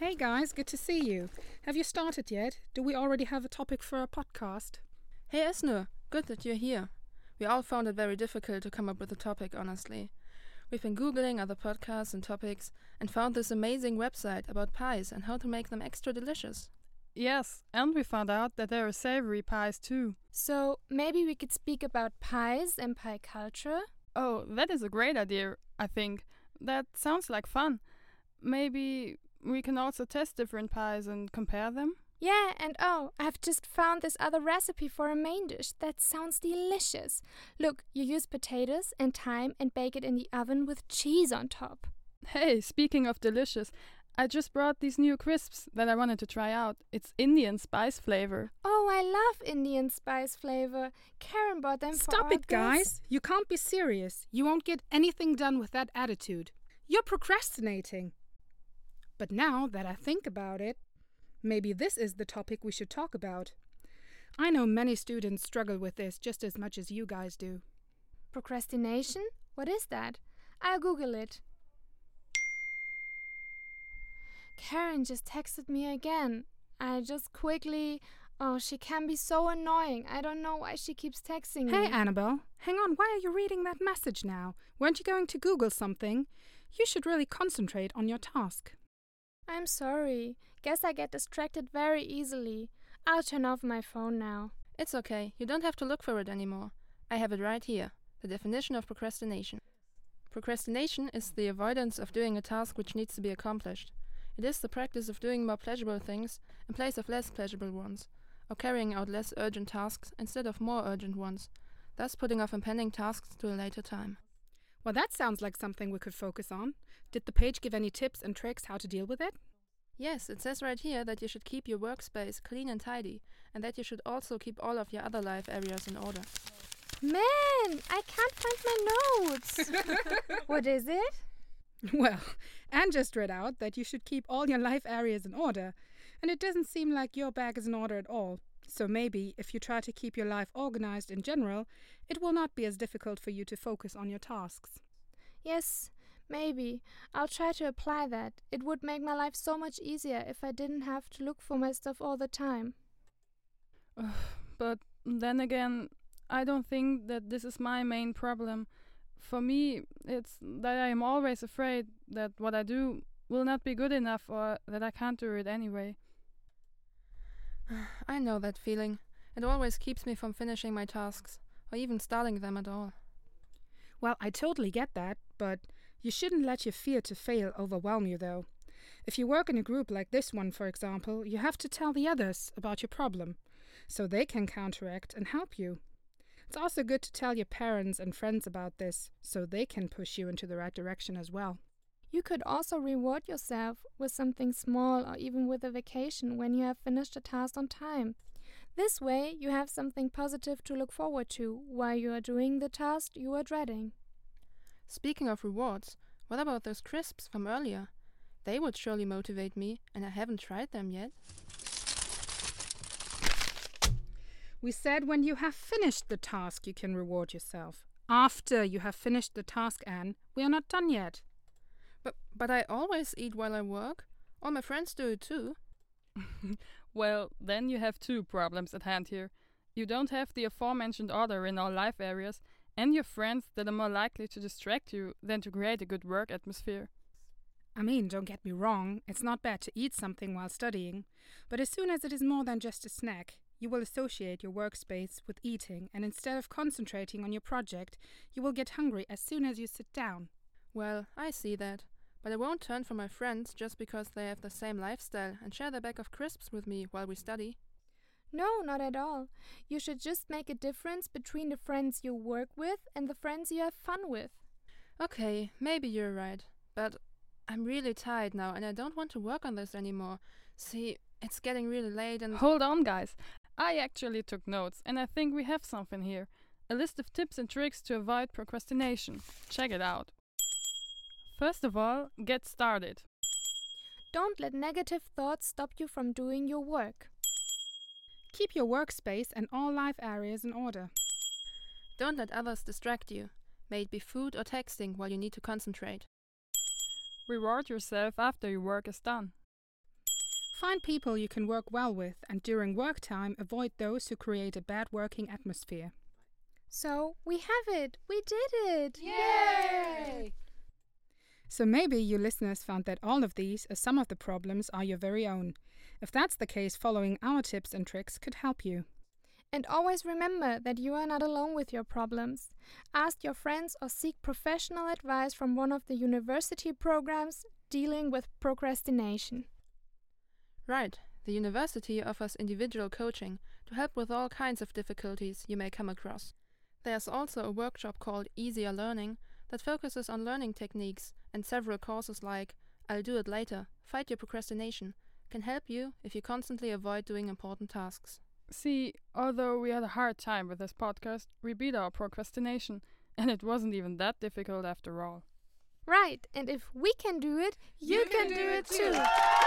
Hey guys, good to see you. Have you started yet? Do we already have a topic for our podcast? Hey Esnur, good that you're here. We all found it very difficult to come up with a topic, honestly. We've been Googling other podcasts and topics and found this amazing website about pies and how to make them extra delicious. Yes, and we found out that there are savory pies too. So maybe we could speak about pies and pie culture? Oh, that is a great idea, I think. That sounds like fun. Maybe we can also test different pies and compare them? Yeah, and I've just found this other recipe for a main dish that sounds delicious. Look, you use potatoes and thyme and bake it in the oven with cheese on top. Hey, speaking of delicious, I just brought these new crisps that I wanted to try out. It's Indian spice flavor. Oh, I love Indian spice flavor. Karen bought them for Stop it, guys! You can't be serious. You won't get anything done with that attitude. You're procrastinating. But now that I think about it, maybe this is the topic we should talk about. I know many students struggle with this just as much as you guys do. Procrastination? What is that? I'll Google it. Karen just texted me again. I just quickly... Oh, she can be so annoying. I don't know why she keeps texting me. Hey, Annabelle, hang on. Why are you reading that message now? Weren't you going to Google something? You should really concentrate on your task. I'm sorry. Guess I get distracted very easily. I'll turn off my phone now. It's okay, you don't have to look for it anymore. I have it right here, the definition of procrastination. Procrastination is the avoidance of doing a task which needs to be accomplished. It is the practice of doing more pleasurable things in place of less pleasurable ones, or carrying out less urgent tasks instead of more urgent ones, thus putting off impending tasks to a later time. Well, that sounds like something we could focus on. Did the page give any tips and tricks how to deal with it? Yes, it says right here that you should keep your workspace clean and tidy, and that you should also keep all of your other life areas in order. Man, I can't find my notes. What is it? Well, Anne just read out that you should keep all your life areas in order, and it doesn't seem like your bag is in order at all. So maybe, if you try to keep your life organized in general, it will not be as difficult for you to focus on your tasks. Yes, maybe. I'll try to apply that. It would make my life so much easier if I didn't have to look for my stuff all the time. But then again, I don't think that this is my main problem. For me, it's that I am always afraid that what I do will not be good enough or that I can't do it anyway. I know that feeling. It always keeps me from finishing my tasks, or even starting them at all. Well, I totally get that, but you shouldn't let your fear to fail overwhelm you, though. If you work in a group like this one, for example, you have to tell the others about your problem, so they can counteract and help you. It's also good to tell your parents and friends about this, so they can push you into the right direction as well. You could also reward yourself with something small or even with a vacation when you have finished a task on time. This way, you have something positive to look forward to while you are doing the task you are dreading. Speaking of rewards, what about those crisps from earlier? They would surely motivate me, and I haven't tried them yet. We said when you have finished the task, you can reward yourself. After you have finished the task, Anne, we are not done yet. But I always eat while I work. All my friends do it too. Well, then you have two problems at hand here. You don't have the aforementioned order in all life areas, and your friends that are more likely to distract you than to create a good work atmosphere. I mean, don't get me wrong, it's not bad to eat something while studying, but as soon as it is more than just a snack, you will associate your workspace with eating, and instead of concentrating on your project, you will get hungry as soon as you sit down. Well, I see that. But I won't turn from my friends just because they have the same lifestyle and share their bag of crisps with me while we study. No, not at all. You should just make a difference between the friends you work with and the friends you have fun with. Okay, maybe you're right. But I'm really tired now and I don't want to work on this anymore. See, it's getting really late and... Hold on, guys. I actually took notes and I think we have something here. A list of tips and tricks to avoid procrastination. Check it out. First of all, get started. Don't let negative thoughts stop you from doing your work. Keep your workspace and all life areas in order. Don't let others distract you, may it be food or texting while you need to concentrate. Reward yourself after your work is done. Find people you can work well with, and during work time, avoid those who create a bad working atmosphere. So, we have it! We did it! Yay! So maybe you listeners found that all of these, or some of the problems, are your very own. If that's the case, following our tips and tricks could help you. And always remember that you are not alone with your problems. Ask your friends or seek professional advice from one of the university programs dealing with procrastination. Right. The university offers individual coaching to help with all kinds of difficulties you may come across. There's also a workshop called Easier Learning that focuses on learning techniques, and several courses like I'll Do It Later, Fight Your Procrastination can help you if you constantly avoid doing important tasks. See, although we had a hard time with this podcast, we beat our procrastination, and it wasn't even that difficult after all. Right, and if we can do it, you can do it too!